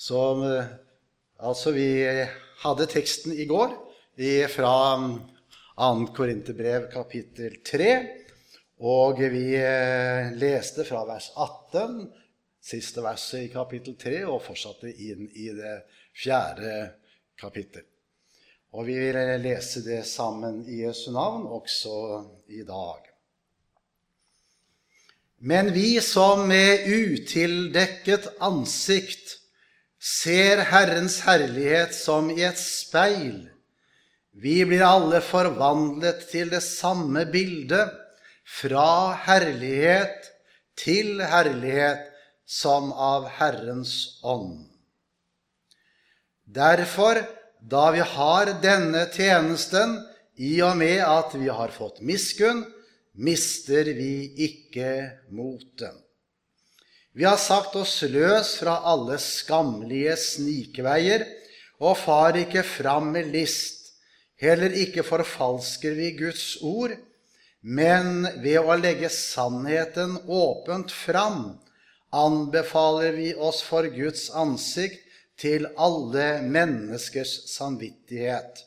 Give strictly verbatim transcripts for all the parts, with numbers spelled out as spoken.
Som, altså vi hadde teksten i går fra andre Korinterbrev kapittel tre, og vi leste fra vers atten, siste verset i kapittel tre, og fortsatte inn i det fjerde kapittel. Og vi vil lese det sammen i Jesu navn også i dag. Men vi som med utildekket ansikt ser Herrens herlighet som i et speil, vi blir alle forvandlet til det samme bildet, fra herlighet til herlighet som av Herrens ånd. Derfor, da vi har denne tjenesten, i og med at vi har fått miskunn, mister vi ikke motet. Vi har sagt oss løs fra alle skamlige snikveier, og far ikke fram med list. Heller ikke forfalsker vi Guds ord, men ved å legge sannheten åpent fram, anbefaler vi oss for Guds ansikt til alle menneskers samvittighet.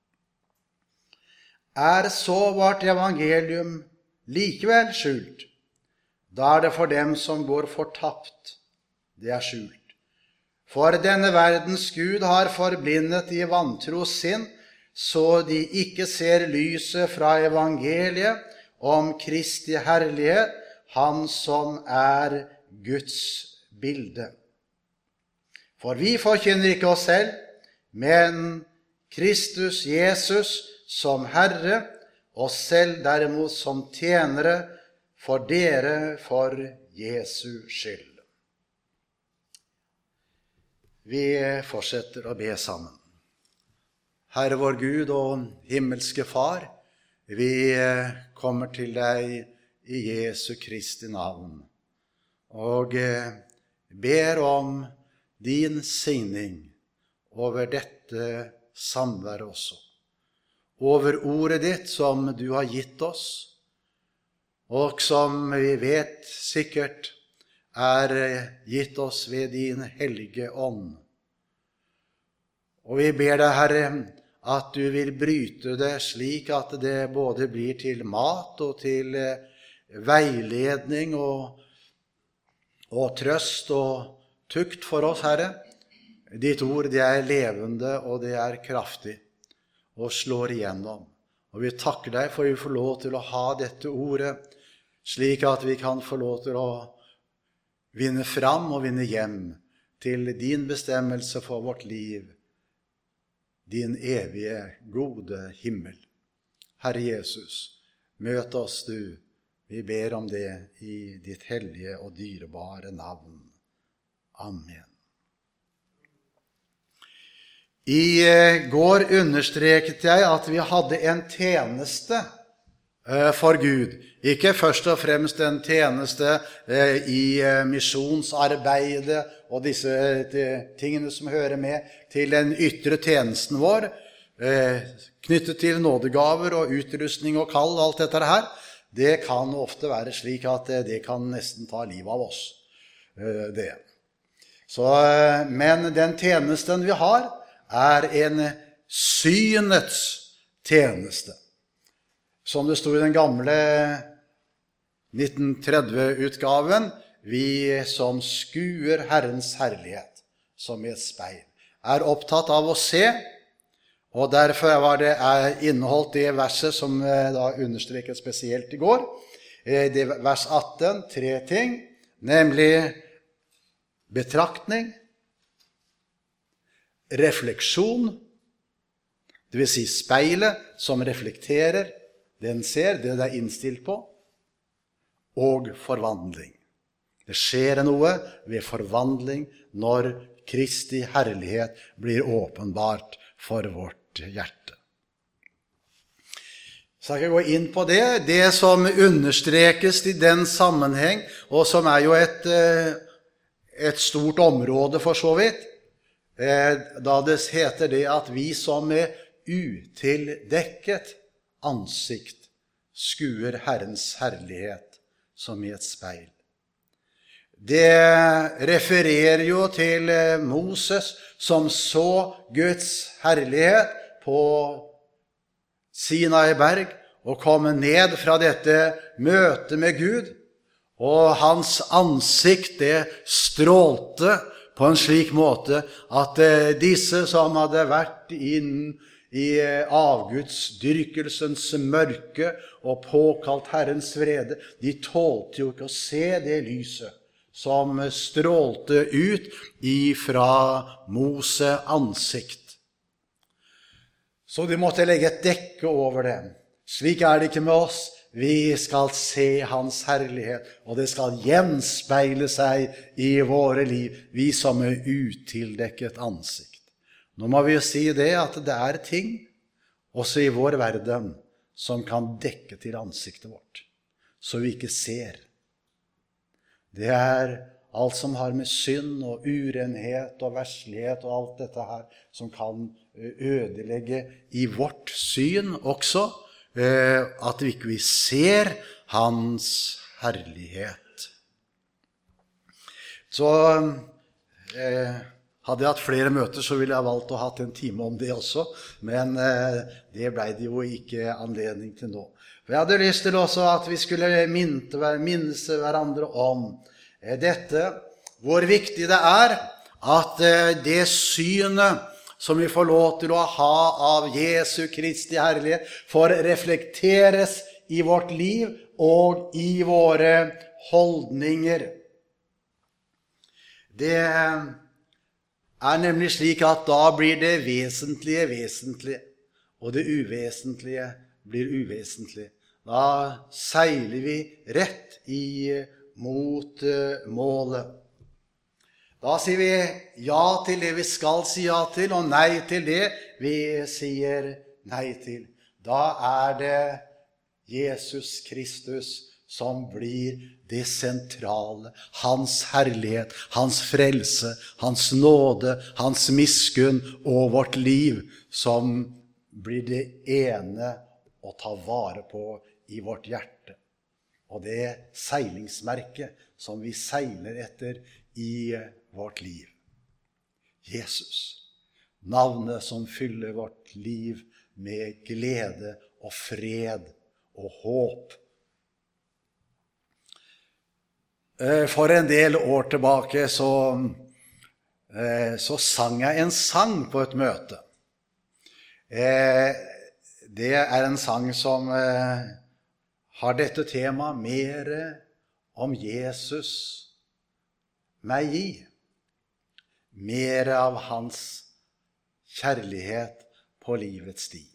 Er så vårt evangelium likevel skjult, da er det for dem som går fortapt, det er skjult. For denne verdens Gud har forblindet i vantro sinn, så de ikke ser lyset fra evangeliet om Kristi herlighet, han som er Guds bilde. For vi forkynner ikke oss selv, men Kristus Jesus som Herre, oss selv derimot som tjenere, for dere for Jesu skyld. Vi fortsetter å be sammen. Herre vår Gud og himmelske Far, vi kommer til deg i Jesu Kristi navn, og ber om din signing over dette samværet også, over ordet ditt som du har gitt oss, og som vi vet sikkert er gitt oss ved din hellige ånd. Og vi ber deg, Herre, at du vil bryte det slik at det både blir til mat og til veiledning og, og trøst og tukt for oss, Herre. Ditt ord, det er levende og det er kraftig og slår igjennom. Og vi takker deg for vi får lov til å ha dette ordet, slik at vi kan få lov til å vinne fram og vinne hjem til din bestemmelse for vårt liv, din evige, gode himmel. Herre Jesus, møt oss du. Vi ber om det i ditt hellige og dyrebare navn. Amen. I går understreket jeg at vi hadde en tjeneste for Gud. Ikke først og fremst en tjeneste i misjonsarbeidet og disse tingene som hører med til den ytre tjenesten vår, knyttet til nådegaver og utrustning og kall, alt dette her. Det kan ofte være slik at det kan nesten ta livet av oss. Det. Så, men den tjenesten vi har er en synets tjeneste. Som det stod i den gamle nitten tretti-utgaven, vi som skuer Herrens herlighet, som i et speil, er opptatt av å se, og derfor var det inneholdt det verset som da understreket spesielt i går, det vers atten, tre ting, nemlig betraktning, refleksjon, det vil si speilet som reflekterer, den ser det det er innstilt på, og forvandling. Det skjer noe ved forvandling når Kristi herlighet blir åpenbart for vårt hjerte. Så jeg skal gå inn på det. Det som understrekes i den sammenheng, og som er jo et, et stort område for så vidt, da det heter det at vi som med utildekket ansikt skuer Herrens herlighet som i et speil. det refererer jo til Moses som så Guds herlighet på Sinai berg og kom ned fra dette møtet med Gud, og hans ansikt det strålte på en slik måte at disse som hadde vært inn i avgudsdyrkelsens mørke og påkalt Herrens vrede, de tålte jo ikke å se det lyset som strålte ut ifra Mose ansikt. Så de måtte legge et dekke over dem. Slik er det ikke med oss. Vi skal se hans herlighet, og det skal gjenspeile seg i våre liv, vi som er utildekket ansikt. Nå må vi jo si det at det er ting, også i vår verden, som kan dekke til ansiktet vårt, så vi ikke ser. Det er alt som har med synd og urenhet og verslighet og alt dette her, som kan ødelegge i vårt syn også, at vi ikke ser hans herlighet. Så eh, hadde jeg hatt flere møter, så ville jeg valgt å ha hatt en time om det også, men eh, det ble det jo ikke anledning til nå. For jeg hadde lyst til også at vi skulle minne, minnes hverandre om eh, dette, hvor viktig det er at eh, det synet som vi får lov til å ha av Jesu Kristi herlighet, får reflekteres i vårt liv og i våre holdninger. Det er nemlig slik at da blir det vesentlige vesentlig, og det uvesentlige blir uvesentlig. Da seiler vi rett i mot målet. Da sier vi ja til det vi skal si ja til, og nei til det vi sier nei til. Da er det Jesus Kristus som blir det sentrale, hans herlighet, hans frelse, hans nåde, hans miskunn og vårt liv, som blir det ene å ta vare på i vårt hjerte. Og det seilingsmerket som vi seiler etter i vårt liv. Jesus, navnet som fyller vårt liv med glede og fred og håp. For en del år tilbake så, så sang jeg en sang på et møte. Det er en sang som har dette tema mer om Jesus meg gi. Mer av hans kjærlighet på livets sti.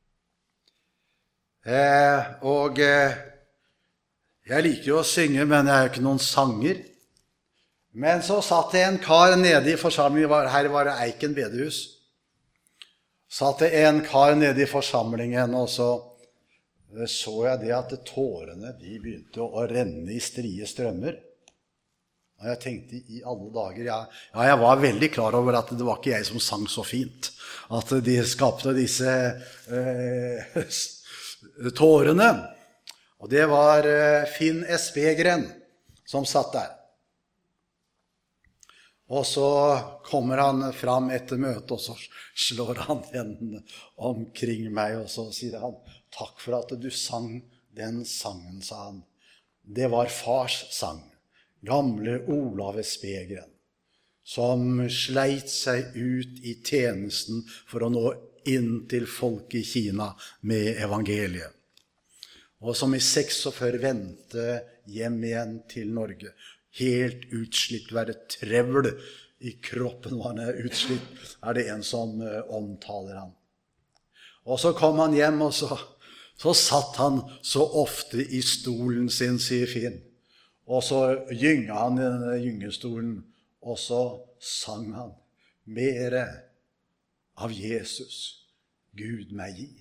Og jeg liker jo å synge, men jeg er jo ikke noen sanger. Men så satt det en kar nede i forsamlingen, her var det Eiken bedehus. Satt det en kar nede i forsamlingen, og så så jeg det at tårene, de begynte å renne i strie strømmer. Og jeg tenkte i alle dager, ja, ja, jeg var veldig klar over at det var ikke jeg som sang så fint. At de skapte disse eh, tårene. Og det var Finn Espegren som satt der. Og så kommer han fram etter møtet, og så slår han hendene omkring meg, og så sier han, takk for at du sang den sangen, sa han. Det var fars sang, gamle Olav Espegren, som sleit seg ut i tjenesten for å nå inn til folk i Kina med evangeliet. Og som i seksogfyrre vendte hjem igjen til Norge. Helt utslitt, være trevl i kroppen når han er utslitt, er det en som uh, omtaler han. Og så kom han hjem, og så, så satt han så ofte i stolen sin, sier Finn. Og så gynga han i denne gyngestolen, og så sang han mere av Jesus, Gud meg gi.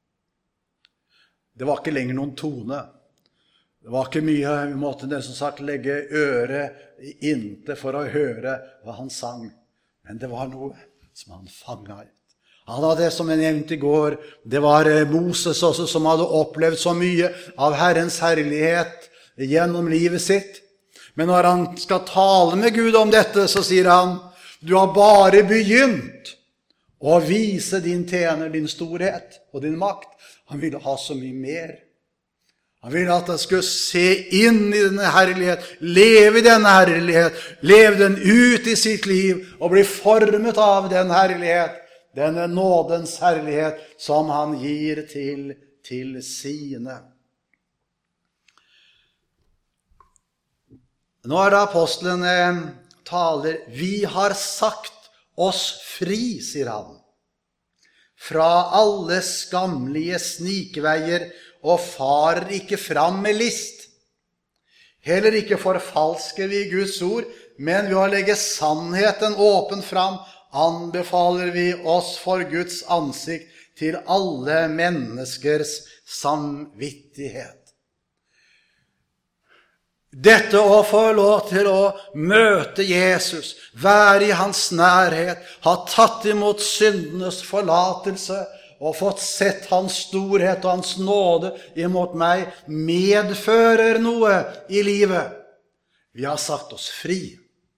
Det var ikke lenger noen tone. Det var ikke mye, vi måtte nesten sagt legge øret inntil for å høre hva han sang. Men det var noe som han fanget ut. Han hadde det som jeg nevnte i går, det var Moses også som hadde opplevd så mye av Herrens herlighet gjennom livet sitt. Men når han skal tale med Gud om dette, så sier han, du har bare begynt å vise din tjener din storhet og din makt. Han ville ha så mye mer. Han ville at han skulle se inn i denne herlighet, leve i denne herlighet, leve den ut i sitt liv og bli formet av den herlighet, denne nådens herlighet som han gir til, til sine. Nå er det apostlene taler, vi har sagt oss fri, sier han, fra alle skamlige snikveier, og farer ikke fram med list. Heller ikke forfalsker vi Guds ord, men ved å legge sannheten åpen fram, anbefaler vi oss for Guds ansikt til alle menneskers samvittighet. Dette å få lov til å møte Jesus, være i hans nærhet, ha tatt imot syndenes forlatelse, og fått sett hans storhet og hans nåde imot meg, medfører noe i livet. Vi har sagt oss fri.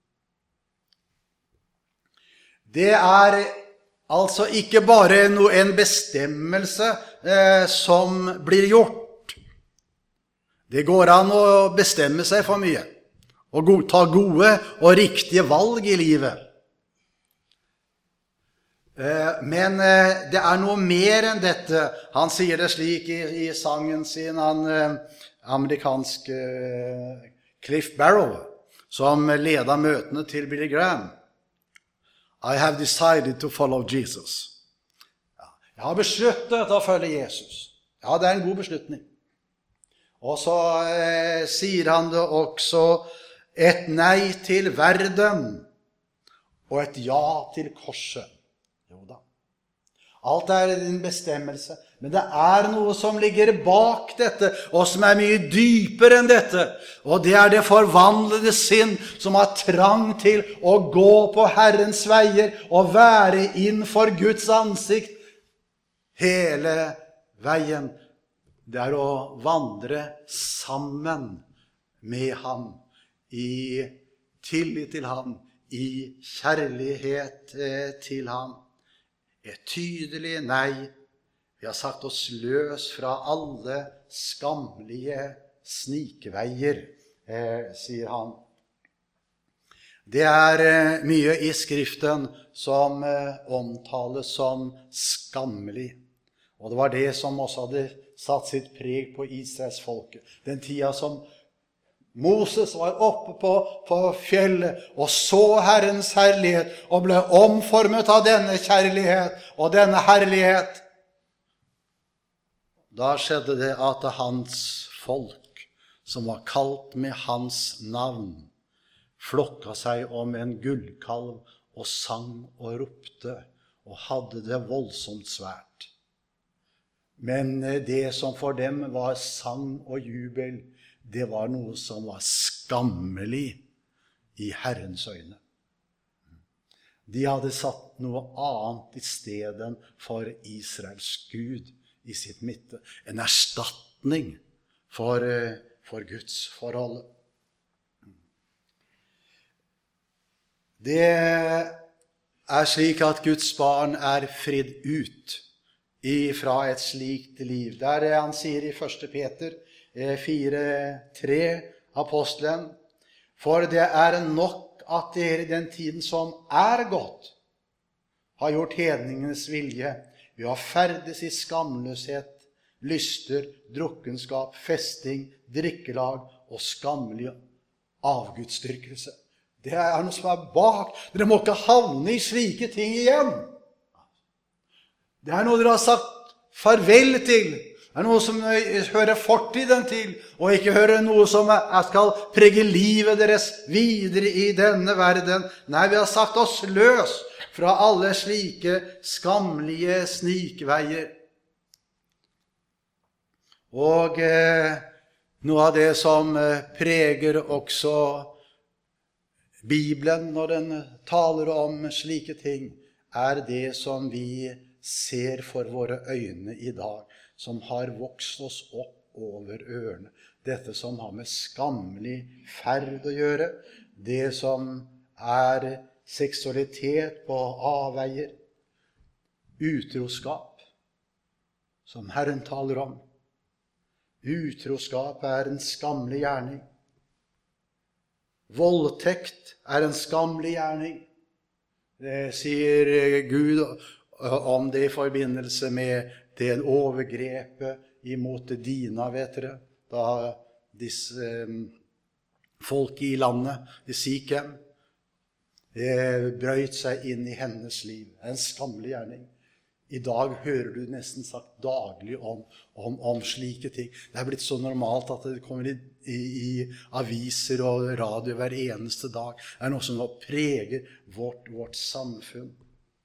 Det er altså ikke bare en bestemmelse eh, som blir gjort. Det går an å bestemme seg for mye, og ta gode og riktige valg i livet. Men det er noe mer enn dette. Han sier det slik i, i sangen sin, han amerikanske Cliff Barrow, som leder møtene til Billy Graham. I have decided to follow Jesus. Ja, jeg har besluttet å følge Jesus. Ja, det er en god beslutning. Og så eh, sier han det også, et nei til verden og et ja til korset. Jo da. Alt er din bestemmelse, men det er noe som ligger bak dette, og som er mye dypere enn dette. Og det er det forvandlede sinn som har trang til å gå på Herrens veier og være innenfor Guds ansikt hele veien. Det er å vandre sammen med ham, i tillit til ham, i kjærlighet til ham. Et tydelig nei. Vi har sagt oss løs fra alle skamlige snikveier, eh, sier han. Det er eh, mye i Skriften som eh, omtales som skammelig. Og det var det som også hadde satt sitt preg på Israels folke. Den tida som Moses var oppe på, på fjellet og så Herrens herlighet og ble omformet av denne kjærlighet og denne herlighet. Da skjedde det at hans folk, som var kalt med hans navn, flokka seg om en gullkalv og sang og ropte og hadde det voldsomt svært. Men det som for dem var sang og jubel, det var noe som var skammelig i Herrens øyne. De hadde satt noe annet i stedet for Israels Gud i sitt midte. En erstatning for, for Guds forhold. Det er slik at Guds barn er fridd ut fra et slikt liv. Det er det han sier i første Peter fire tre, apostelen. For det er nok at dere i den tiden som er gått, har gjort hedningenes vilje ved å ferdes i skamløshet, lyster, drukkenskap, festing, drikkelag og skammelig avgudsdyrkelse. Det er noe som er bak. Dere må ikke havne i slike ting igjen. Det er noe dere har sagt farvel til. Det er noe som hører fortiden til, og ikke hører noe som skal prege livet deres videre i denne verden. Nei, vi har sagt oss løs fra alle slike skamlige snikveier. Og eh, noe av det som preger også Bibelen når den taler om slike ting, er det som vi ser for våre øyne i dag, som har vokst oss opp over ørene. Dette som har med skammelig ferd å gjøre, det som er seksualitet på avveier, utroskap, som Herren taler om. Utroskap er en skammelig gjerning. Voldtekt er en skammelig gjerning. Det sier Gud om det i forbindelse med det overgrepet imot Dina, vet dere, da disse eh, folk i landet, i Sikhem, det brøyt seg inn i hennes liv. Det er en skammelig gjerning. I dag hører du nesten sagt daglig om, om, om slike ting. Det er blitt så normalt at det kommer i, i, i aviser og radio hver eneste dag. Det er noe som preger vårt, vårt samfunn.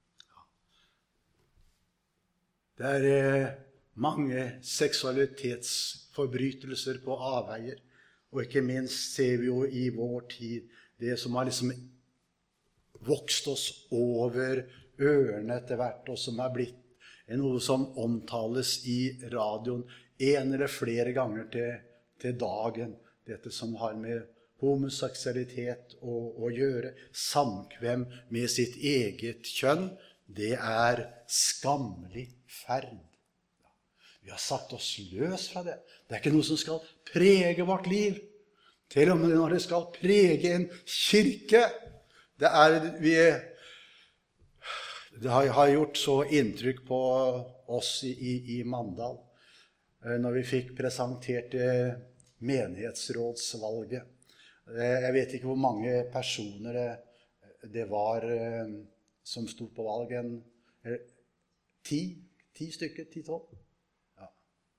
Det er eh, mange seksualitetsforbrytelser på avveier. Og ikke minst ser vi jo i vår tid det som har liksom vokst oss over ørene etter hvert, og som er blitt noe som omtales i radioen en eller flere ganger til, til dagen. Dette som har med homoseksualitet å, å gjøre, samkvem med sitt eget kjønn, det er skammelig ferd. Vi har sagt oss løs fra det. Det er ikke noe som skal prege vårt liv. Til og med når det skal prege en kirke. Det er, vi, det har gjort så inntrykk på oss i, i, i Mandal, når vi fikk presentert menighetsrådsvalget. Jeg vet ikke hvor mange personer det, det var som stod på valgen. Ti, ti stykker, ti, tolv. Ja.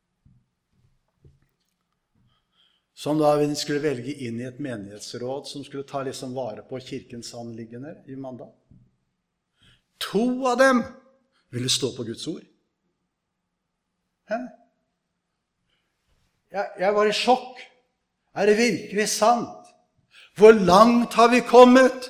Som da vi skulle velge inn i et menighetsråd som skulle ta liksom vare på kirkens anliggender i Mandal. To av dem ville stå på Guds ord. Hæ? Jeg, jeg var i sjokk. Er det virkelig sant? Hvor langt har vi kommet?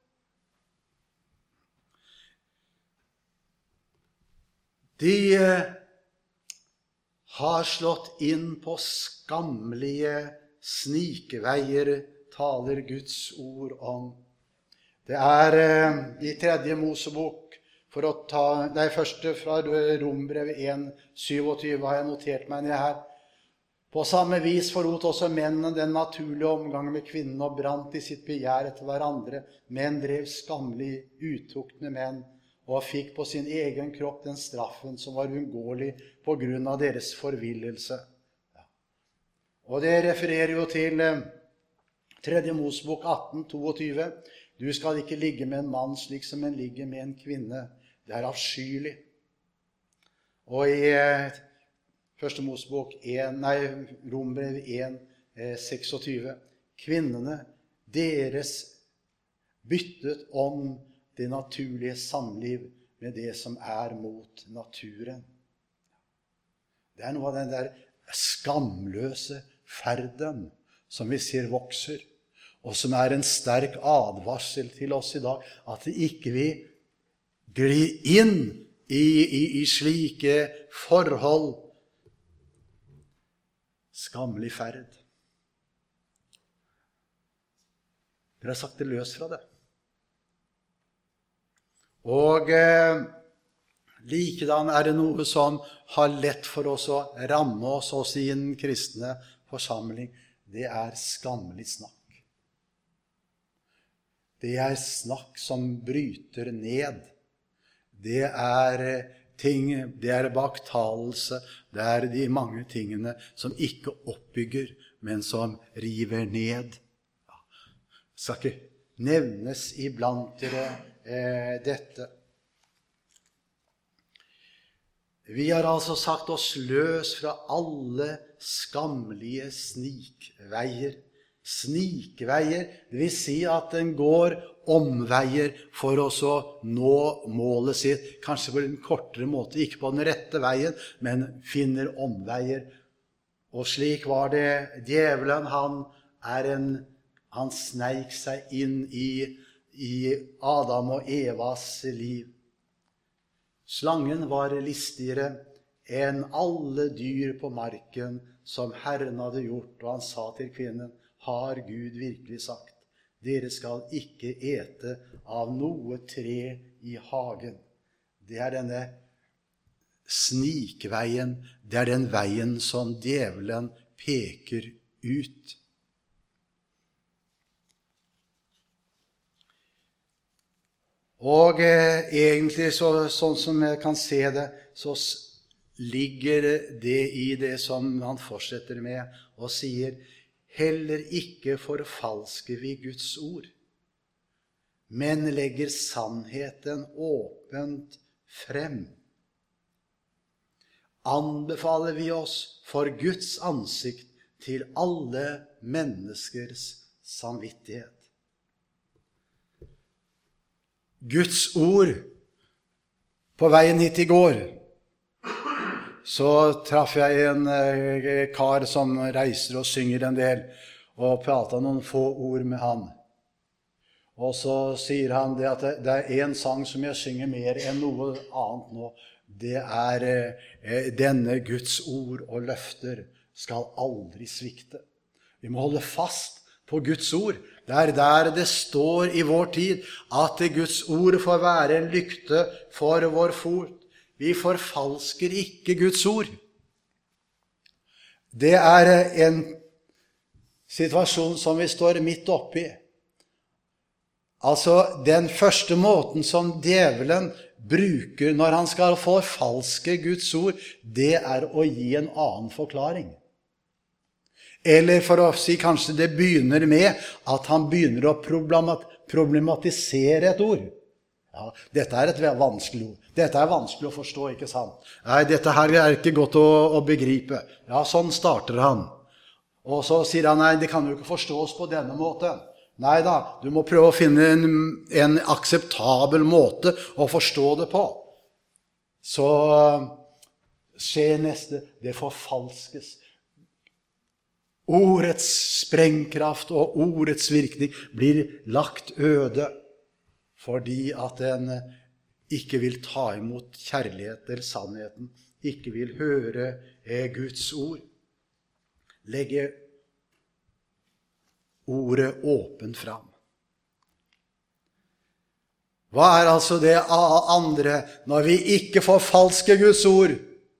De eh, har slått inn på skammelige snikeveier, taler Guds ord om. Det er eh, i tredje Mosebok, for å ta, nei, første fra Rombrevet en syvogtyve har jeg notert meg ned her. På samme vis forlot også mennene den naturlige omgangen med kvinnen og brant i sitt begjær etter hverandre. Menn drev skammelig utukne menn og fikk på sin egen kropp den straffen som var uunngåelig på grunn av deres forvillelse. Ja. Og det refererer jo til eh, tredje Mosebok atten toogtyve. Du skal ikke ligge med en mann slik som en ligger med en kvinne. Det er avskyelig. Og i eh, første Mosebok en, nei, Rombrevet en seksogtyve. Kvinnene deres byttet om det naturlige samliv med det som er mot naturen. Det er noe av den der skamløse ferden som vi ser vokser, og som er en sterk advarsel til oss i dag, at det ikke vi glir inn i, i, i slike forhold. Skammelig ferd. Dere har sagt det løs fra det. Og eh, likedan er det noe som har lett for oss å ramme oss, oss i en kristne forsamling. Det er skammelig snakk. Det er snakk som bryter ned. Det er ting, det er baktalelse, det er de mange tingene som ikke oppbygger, men som river ned. Det skal ikke nevnes iblant dere eh, dette. Vi har altså sagt oss løs fra alle skammelige snikveier. Snikveier, det vil si at den går omveier for oss å nå målet sitt, kanskje på en kortere måte, ikke på den rette veien, men finner omveier. Og slik var det djevelen, han er en, han sneik seg inn i, i Adam og Evas liv. Slangen var listigere enn alle dyr på marken som Herren hadde gjort, og han sa til kvinnen, har Gud virkelig sagt, dere skal ikke ete av noe tre i hagen. Det er denne snikveien, det er den veien som djevelen peker ut. Og eh, egentlig, så, sånn som jeg kan se det, så ligger det i det som han fortsetter med, og sier, heller ikke forfalsker vi Guds ord, men legger sannheten åpent frem. Anbefaler vi oss for Guds ansikt til alle menneskers samvittighet. Guds ord, på veien hit i går, så traff jeg en eh, kar som reiser og synger en del, og pratet noen få ord med han. Og så sier han det at det, det er en sang som jeg synger mer enn noe annet nå. Det er eh, denne Guds ord og løfter skal aldri svikte. Vi må holde fast på Guds ord. Det er der det står i vår tid at Guds ord får være en lykte for vår fot. Vi forfalsker ikke Guds ord. Det er en situasjon som vi står midt oppe i. Altså, den første måten som djevelen bruker når han skal forfalske Guds ord, det er å gi en annen forklaring. Eller for å si kanskje det begynner med at han begynner å problematisere et ord. Ja, dette er et vanskelig ord. Dette er vanskelig å forstå, ikke sant? Nei, dette her er ikke godt å, å begripe. Ja, sånn starter han. Og så sier han, nei, det kan jo ikke forstås på denne måten. Nei da, du må prøve å finne en, en akseptabel måte å forstå det på. Så skjer neste, det forfalskes. Ordets sprengkraft og ordets virkning blir lagt øde, fordi at den ikke vil ta imot kjærlighet eller sannheten, ikke vil høre Guds ord. Legge ordet åpent fram. Hva er altså det andre når vi ikke forfalsker Guds ord?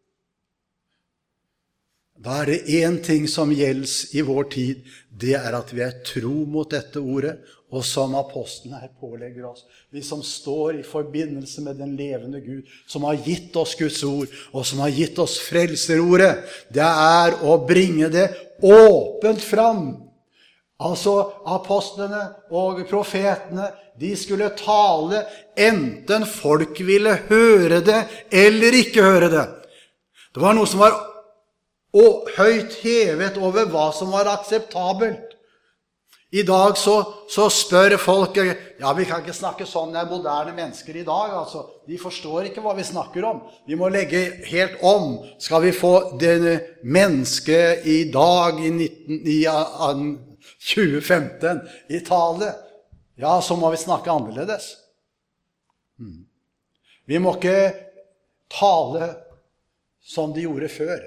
Da er det en ting som gjelder i vår tid, det er at vi er tro mot dette ordet, og som apostlene her pålegger oss. Vi som står i forbindelse med den levende Gud, som har gitt oss Guds ord, og som har gitt oss frelserordet, det er å bringe det åpent fram. Altså apostlene og profetene, de skulle tale enten folk ville høre det eller ikke høre det. Det var noe som var og høyt hevet over hva som var akseptabelt. I dag så, så spør folk, ja, vi kan ikke snakke sånn, det er moderne mennesker i dag, altså. De forstår ikke hva vi snakker om. Vi må legge helt om. Skal vi få det mennesket i dag, i, nitten, i tjue femten, i tale, ja, så må vi snakke annerledes. Hmm. Vi må ikke tale som de gjorde før.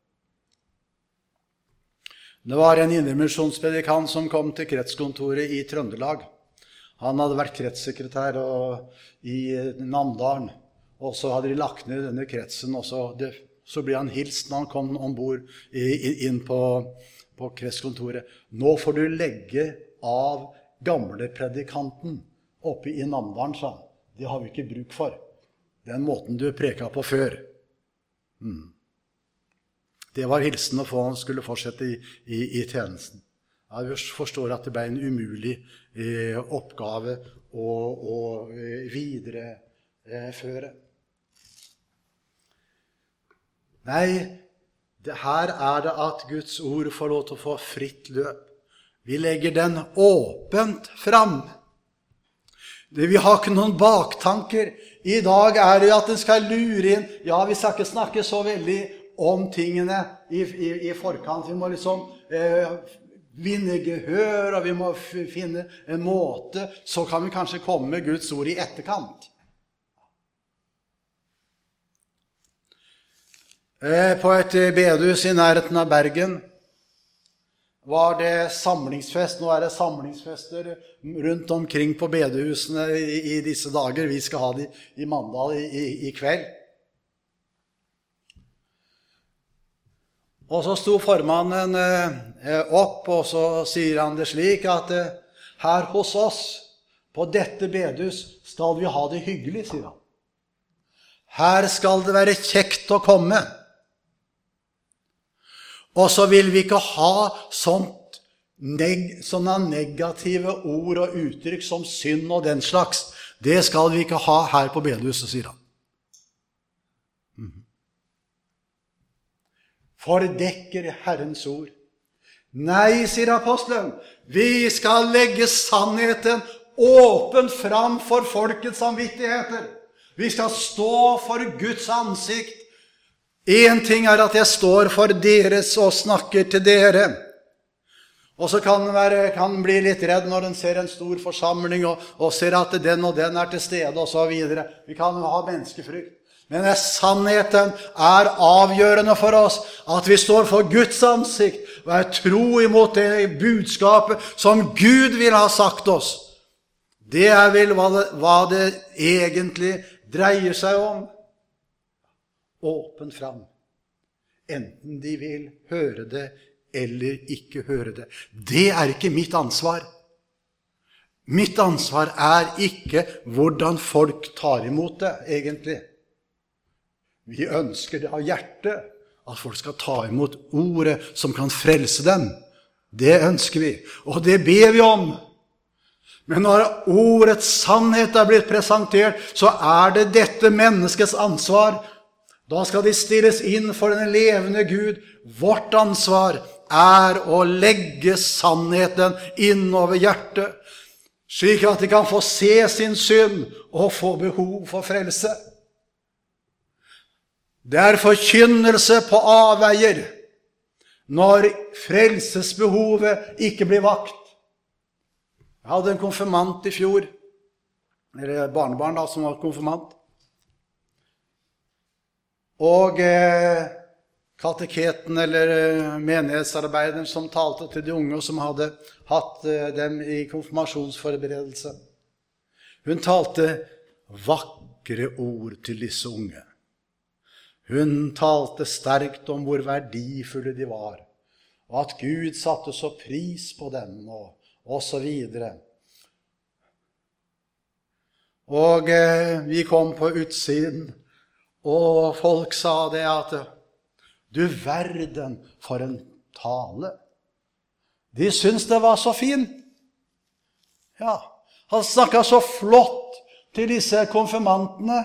Det var en indremisjonspredikant som kom til kretskontoret i Trøndelag. Han hadde vært kretssekretær i Namdalen, og så hadde de lagt ned denne kretsen, og så, det, så ble han hilst når han kom ombord inn på, på kretskontoret. Nå får du legge av gamle predikanten oppe i Namdalen, sa han. Det har vi ikke bruk for. Den måten du preka på før. Mm. Det var hilsen å få, han skulle fortsette i, i, i tjenesten. Jeg forstår at det ble en umulig eh, oppgave å, å eh, videreføre. Nei, det her er det at Guds ord får lov til å få fritt løp. Vi legger den åpent fram. Det, vi har ikke noen baktanker. I dag er det at den skal lure inn. Ja, vi skal ikke snakke så veldig om tingene i, i, i forkant. Vi må liksom eh, vinne gehør, og vi må f- finne en måte, så kan vi kanskje komme med Guds ord i etterkant. På et bedehus i nærheten av Bergen var det samlingsfest. Nå er det samlingsfester rundt omkring på bedehusene i, i disse dager. Vi skal ha det i Mandal i, i, i kveld. Og så sto formannen eh, opp, og så sier han det slik at eh, her hos oss, på dette bedehus, skal vi ha det hyggelig, sier han. Her skal det være kjekt å komme. Og så vil vi ikke ha sånt neg- sånne negative ord og uttrykk som synd og den slags. Det skal vi ikke ha her på bedehuset, sier han. Mm. Fordekker Herrens ord. Nei, sier apostelen, vi skal legge sannheten åpent fram for folkets samvittigheter. Vi skal stå for Guds ansikt. En ting er at jeg står for deres og snakker til dere. Og så kan den være, kan bli litt redd når den ser en stor forsamling og, og ser at den og den er til stede og så videre. Vi kan jo ha menneskefrykt. Men sannheten er avgjørende for oss at vi står for Guds ansikt og er tro imot det budskapet som Gud vil ha sagt oss. Det er vel hva det, hva det egentlig dreier seg om. Åpen fram. Enten de vil høre det eller ikke høre det. Det er ikke mitt ansvar. Mitt ansvar er ikke hvordan folk tar imot det, egentlig. Vi ønsker det av hjertet, at folk skal ta imot ordet som kan frelse dem. Det ønsker vi, og det ber vi om. Men når ordets sannhet er blitt presentert, så er det dette menneskets ansvar. Da skal de stilles inn for den levende Gud. Vårt ansvar er å legge sannheten innover hjertet, slik at de kan få se sin synd og få behov for frelse. Det er forkynnelse på avveier når frelsesbehovet ikke blir vakt. Jeg hadde en konfirmant i fjor, eller barnebarn da, som var konfirmant. Og eh, kateketen eller eh, menighetsarbeideren som talte til de unge som hadde hatt eh, dem i konfirmasjonsforberedelse. Hun talte vakre ord til disse unge. Hun talte sterkt om hvor verdifulle de var, og at Gud satte så pris på dem, og, og så videre. Og eh, vi kom på utsiden, og folk sa det at du verden for en tale. De syntes det var så fin. Ja, han snakket så flott til disse konfirmantene.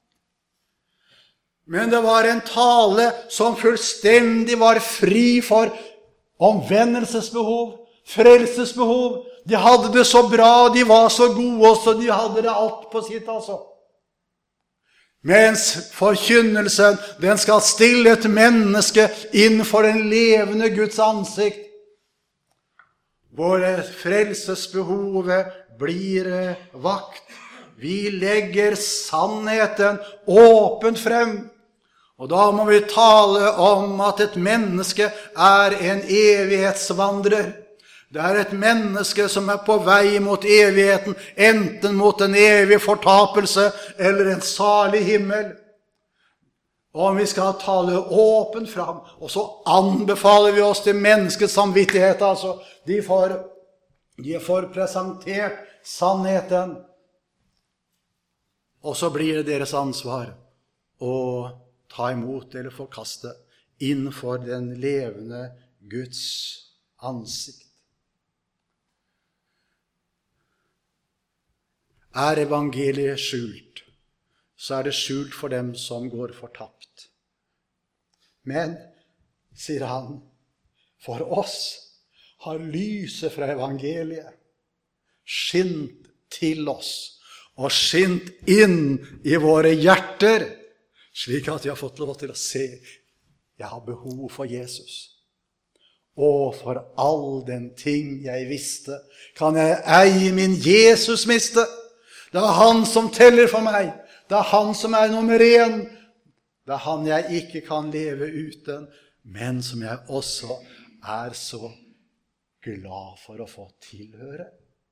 Men det var en tale som fullstendig var fri for omvendelsesbehov, frelsesbehov. De hadde det så bra, de var så gode, så de hadde det alt på sitt, altså. Mens forkynnelsen, den skal stille et menneske innenfor den levende Guds ansikt, hvor frelsesbehovet blir vakt. Vi legger sannheten åpent frem, og da må vi tale om at et menneske er en evighetsvandrer. Det er et menneske som er på vei mot evigheten, enten mot en evig fortapelse eller en salig himmel. Og vi skal tale åpent fram, og så anbefaler vi oss til menneskets samvittighet. Altså, de får, de får presentert sannheten, og så blir det deres ansvar å ta imot eller forkaste innenfor den levende Guds ansikt. Er evangeliet skjult, så er det skjult for dem som går fortapt. Men, sier han, for oss har lyset fra evangeliet skint til oss, og skint inn i våre hjerter, slik at jeg har fått lov til å se, jeg har behov for Jesus. Og for all den ting jeg visste, kan jeg eie min Jesus miste. Det er han som teller for meg. Det er han som er nummer én. Det er han jeg ikke kan leve uten, men som jeg også er så glad for å få tilhøre.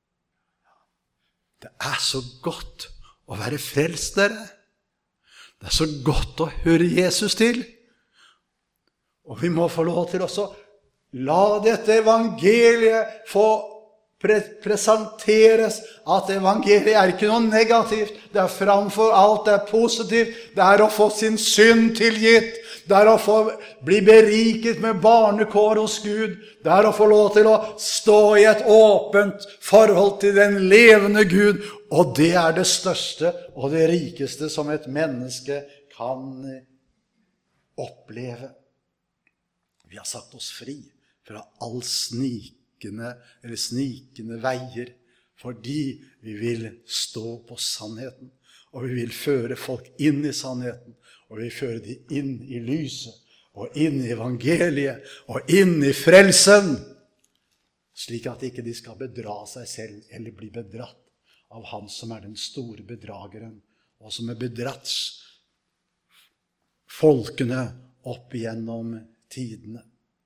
Det er så godt å være frelst, dere. Det er så godt å høre Jesus til. Og vi må få lov til også la dette evangeliet få pre- presenteres, at evangeliet er ikke noe negativt. Det er framfor alt, det er positivt. Det er å få sin synd tilgitt. Det er å få bli beriket med barnekår hos Gud. Det er å få lov til å stå i et åpent forhold til den levende Gud. Og det er det største og det rikeste som et menneske kan oppleve. Vi har satt oss fri fra all snikende eller snikende veier, fordi vi vil stå på sannheten, og vi vil føre folk inn i sannheten, og vi vil føre dem inn i lyset, og inn i evangeliet, og inn i frelsen, slik at ikke de skal bedra seg selv, eller bli bedratt av han som er den store bedrageren, og som er bedratt folkene opp igjennom tidene.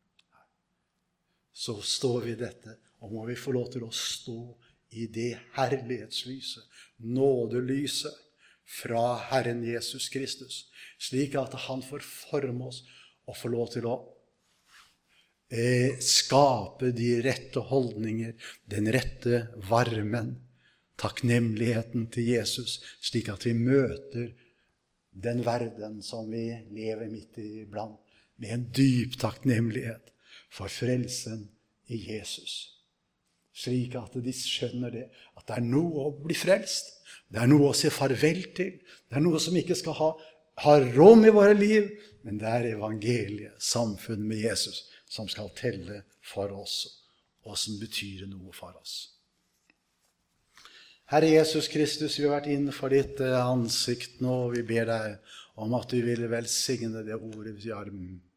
Så står vi i dette, og må vi få lov til å stå i det herlighetslyset, nådelyset fra Herren Jesus Kristus, slik at han får forme oss og få lov til å eh, skape de rette holdninger, den rette varmen, takknemligheten til Jesus, slik at vi møter den verden som vi lever midt i blant, med en dyp takknemlighet for frelsen i Jesus. Slik at de skjønner det, at det er noe å bli frelst. Det er noe å si farvel til. Det er noe som ikke skal ha, ha rom i våre liv, men det er evangeliet, samfunnet med Jesus, som skal telle for oss, og som betyr noe for oss. Herre Jesus Kristus, vi har vært innenfor ditt ansikt nå, og vi ber deg om at du ville velsigne det ordet vi har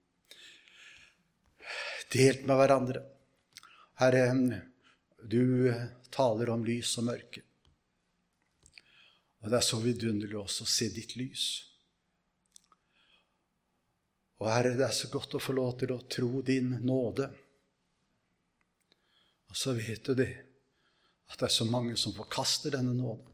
delt med hverandre. Herre, du taler om lys og mørke. Og det er så vidunderlig også å se ditt lys. Og Herre, det er så godt å få lov til å tro din nåde. Og så vet du det, at det er så mange som forkaster denne nåden.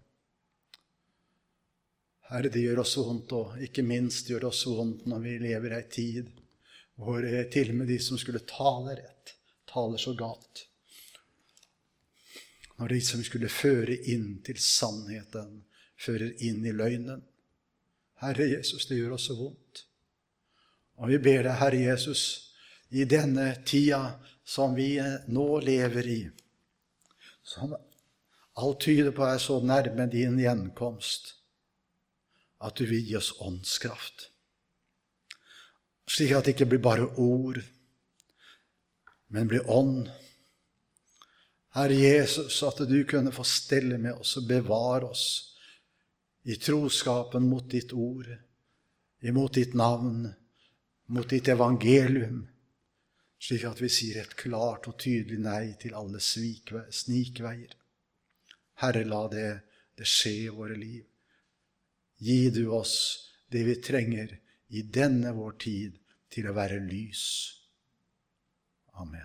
Herre, det gjør oss vondt, og ikke minst gjør det oss vondt når vi lever i en tid hvor til og med de som skulle tale rett, taler så galt. Når de som skulle føre inn til sannheten, fører inn i løgnen. Herre Jesus, det gjør oss så vondt. Og vi ber deg, Herre Jesus, i denne tida som vi nå lever i, som alt tyder på er så nærme din gjenkomst, at du vil gi oss åndskraft. Slik at det ikke blir bare ord, men blir ånd. Herre Jesus, at du kunne få stelle med oss og bevare oss i troskapen mot ditt ord, imot ditt navn, mot ditt evangelium, slik at vi sier et klart og tydelig nei til alle snikveier. Herre, la det, det skje i våre liv. Gi du oss det vi trenger i denne vår tid til å være lys. Amen.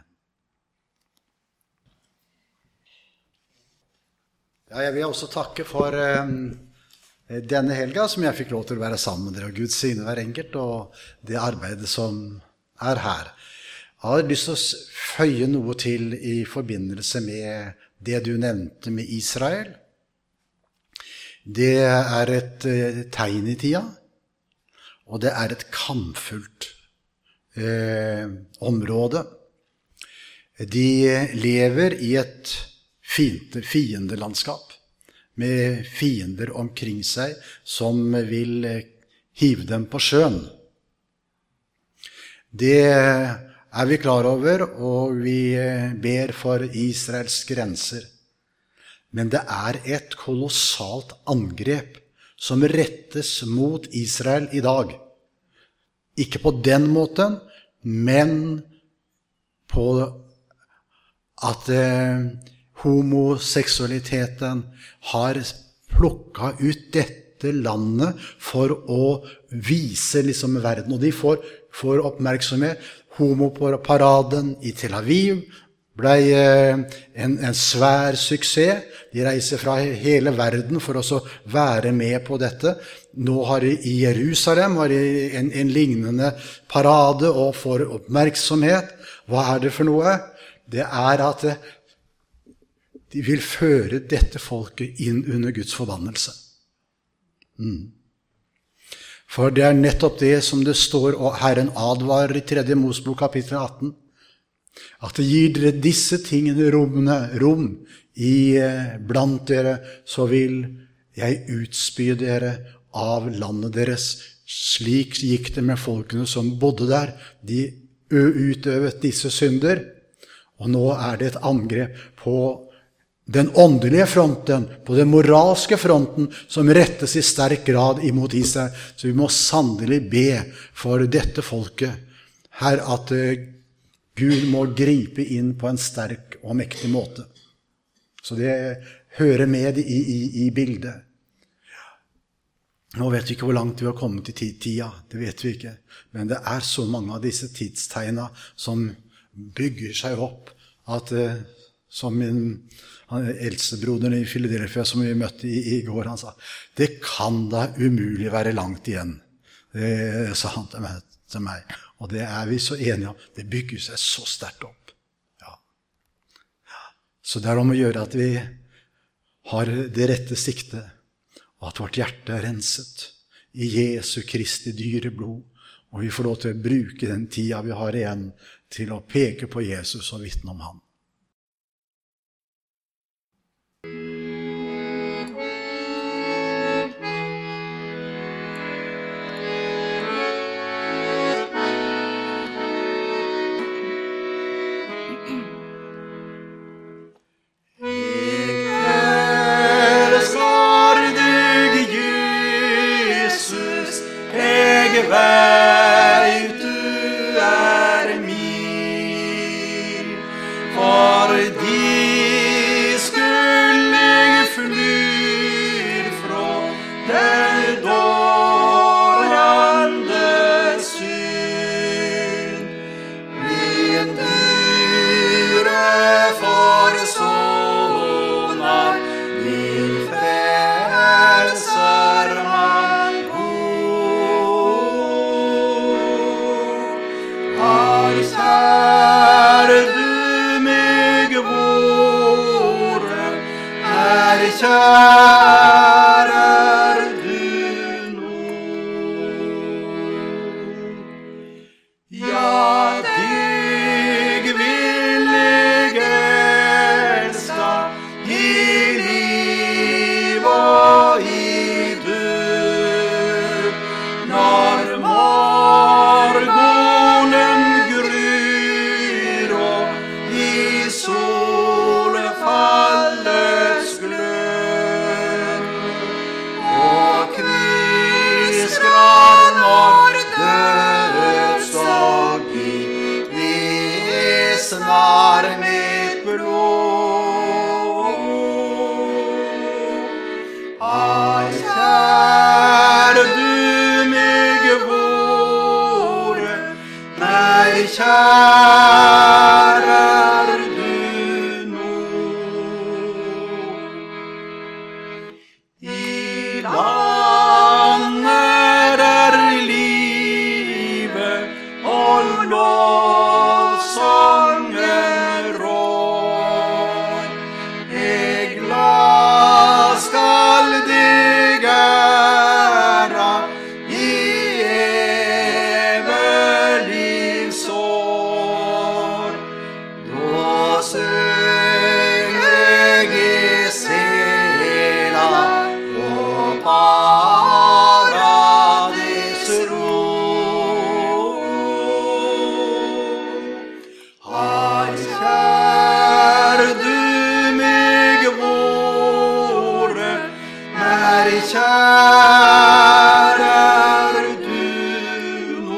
Ja, jeg vil også takke for um, denne helga som jeg fikk lov til å være sammen med dere, og Gud signe hver enkelt, og det arbeidet som er her. Jeg har lyst til å føye noe til i forbindelse med det du nevnte med Israel. Det er et uh, tegn i tida, og det er et kampfullt eh, område. De lever i et fint fiendelandskap, med fiender omkring seg som vil hive dem på sjøen. Det er vi klar over, og vi ber for Israels grenser. Men det er et kolossalt angrep som rettes mot Israel i dag. Ikke på den måten, men på at eh, homoseksualiteten har plukket ut dette dette landet for å vise liksom verden. Og de får, får oppmerksomhet. Homoparaden i Tel Aviv ble en, en svær suksess. De reiser fra hele verden for å være med på dette. Nå har de i Jerusalem har de en, en lignende parade og får oppmerksomhet. Hva er det for noe? Det er at de vil føre dette folket inn under Guds forbannelse. Mm. For det er nettopp det som det står, og Herren advarer i tredje Mosebok kapittel atten, at det gir dere disse tingene rommene, rom i blant dere, så vil jeg utspy dere av landet deres. Slik gikk det med folkene som bodde der. De utøvet disse synder, og nå er det et angrep på den åndelige fronten, på den moralske fronten, som rettes i sterk grad imot Israel. Så vi må sannelig be for dette folket her, at Gud må gripe inn på en sterk og mektig måte. Så det hører med i, i, i bildet. Nå vet vi ikke hvor langt vi har kommet i tida, det vet vi ikke. Men det er så mange av disse tidstegna som bygger seg opp, at som min han eldstebroderen i Philadelphia som vi møtte i, i går, han sa, det kan da umulig være langt igjen. Det sa han til meg, til meg. Og det er vi så enige om. Det bygger seg så sterkt opp. Ja. Så det er om å gjøre at vi har det rette siktet, og at vårt hjerte er renset i Jesu Kristi dyre blod, og vi får lov til å bruke den tida vi har igjen til å peke på Jesus og vitne om han. Veit du er min, fordi skulle jeg flyr fra den dårende synd. Min dyre forsoner, min frelser mann Kjær du meg våre, er kjær er du nå. Ja, deg vil jeg elska i liv og i død, når morgonen solfallets glød, og kviskrar når dødsdag visnar mitt blod. Ai, kjær du meg våre, nei, kjær er du. Landet er livet, og lovsangen rår. Jeg glad skal deg æra i everlivsår. Da søg jeg i sela og paradisro. Ai, kjær du meg våre, nei, kjær er du nå.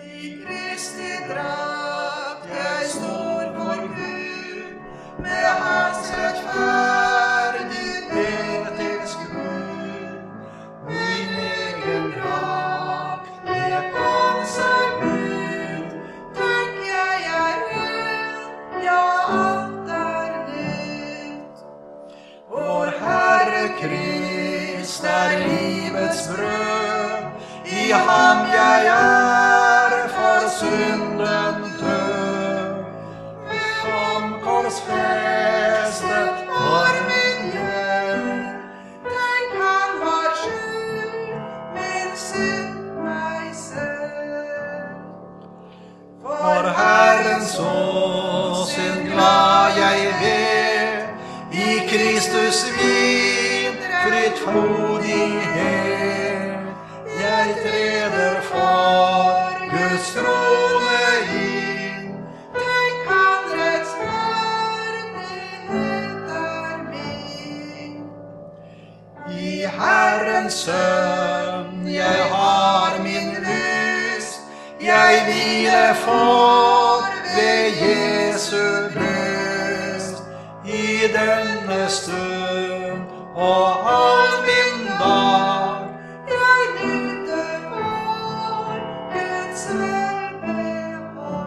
I Kristi drakt jeg står for Gud, med hans rettferdighet til skrud. Min egen grav med panserbud, tenk jeg er ren, ja alt er nytt. Vår Herre Krist er livets brød, i ham jeg er for synden død. Med ham korsfestet for min gjeld, tenk han har skyld, min synd meg selv. For Herrens åsyn glad jeg ved, i Kristus vin fryktflodighet. Jeg treder for Guds trone inn, tenk han rettferdighet er min. I Herrens sønn jeg har min lyst, jeg hviler for ved Jesu bryst. I denne stund og all min dag, jeg nyter for Guds velbehag.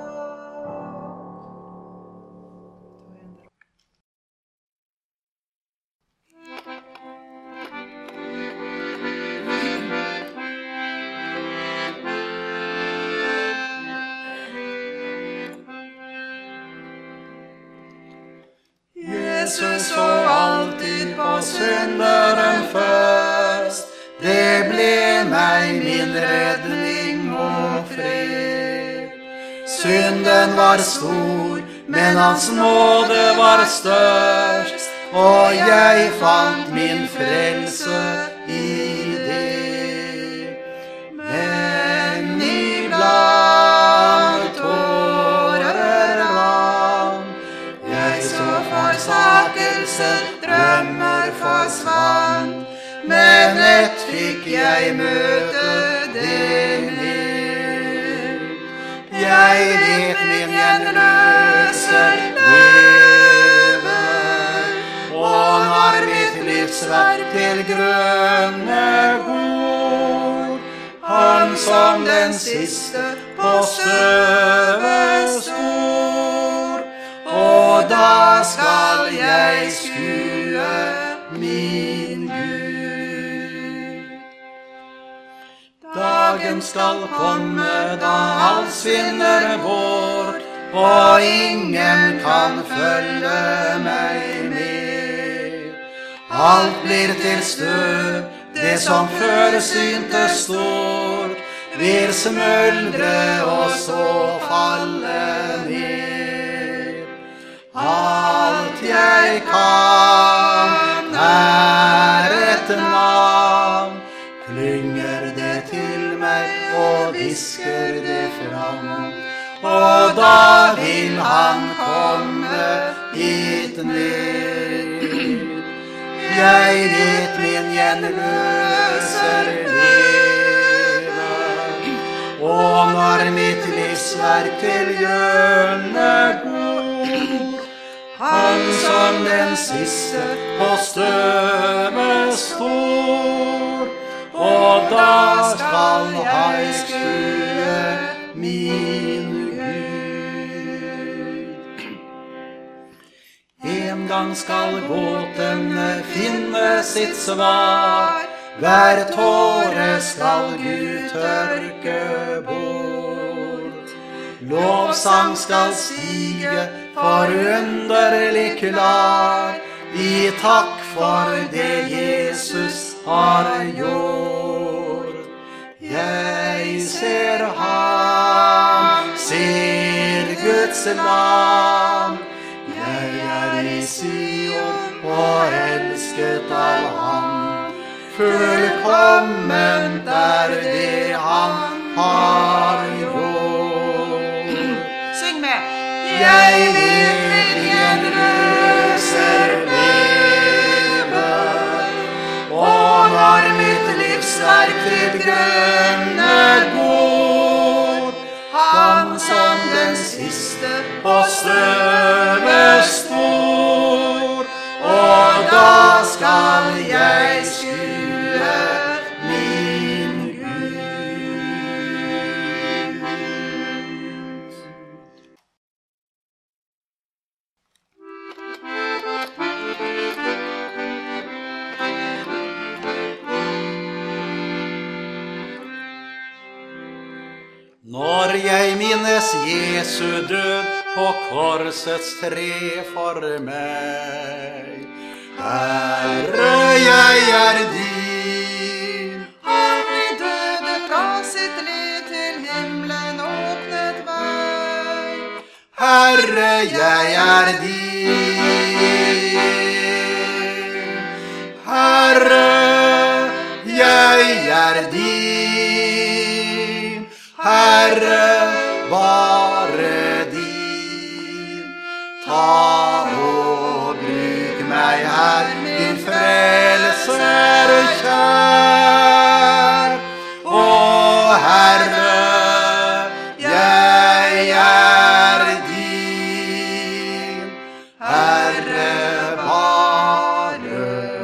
Jesus så alltid på synderen først, det ble meg min redning og fred. Synden var stor, men hans nåde var størst, og jeg fant min frelse i det. Men iblant tårer rann, jeg så forsakelse, drømmer forsvant, men ett fikk jeg møte det ned. Jeg vet min gjenløser lever, og når mitt livsverk til grønne går, han som den siste på støvet står, og da skal jeg skue min Gud. Dagen skal komme da alt svinner bort, og ingen kan følge meg med. Alt blir til støv, det som før syntes stort, vil smuldre og så falle ned. Alt jeg kan er et navn, klynger det til meg og visker det fram, og da vil han komme hit ned. Jeg vet min gjenløser lever, og når mitt livsverk til grønne går, han som den siste på støvet står, og da skal jeg skue min Gud. En gang skal gåten finne sitt svar, hver tåre skal Gud tørke bort. Lovsang skal stige forunderlig klar, i takk for det Jesus har gjort. Jeg ser ham, ser Guds lam, jeg er i Sion og elsket av ham. Fullkomment er det han har gjort. Syng med. Jeg vet min gjenløser lever, og når mitt livsverk til grønne går, på støvets spor, og da skal jeg skue min Gud. Når jeg minnes Jesu død på korsets tre for meg, Herre, jeg er din. Han i døde fra sitt liv til himmelen åpnet vei. Herre, jeg er din. Herre, jeg er din. Herre, bare din. Ta og bruk meg her, din frelser kjær. Å Herre, jeg er din. Herre, bare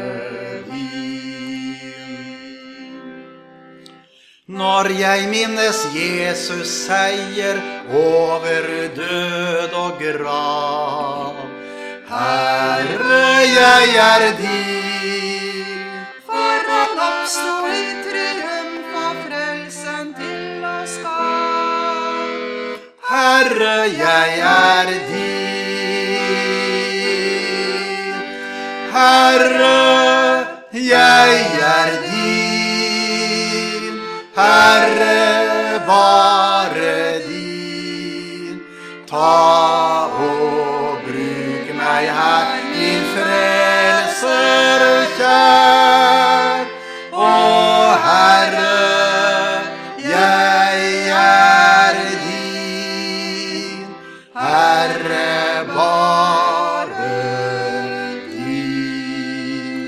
din. Når jeg minnes Jesus seier over død og grav, Herre, jeg er din. For han oppstod i triumf av frelsen til oss gav. Herre, jeg er din. Herre, jeg er din. Herre, bare din. Ta og bruk meg her, min frelser kjær. Å Herre, jeg er din. Herre, bare din.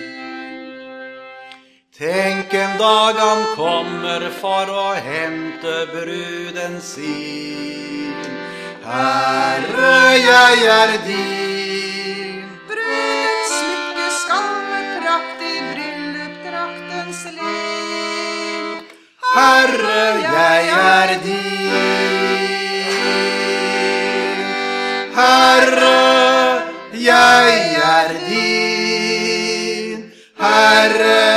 Tenk en dag han kommer for å hente bruden sin. Herre, jeg er din. Brudens smykke skal med prakt i bryllupsdraktens lim. Herre, jeg er din. Herre, jeg er din. Herre,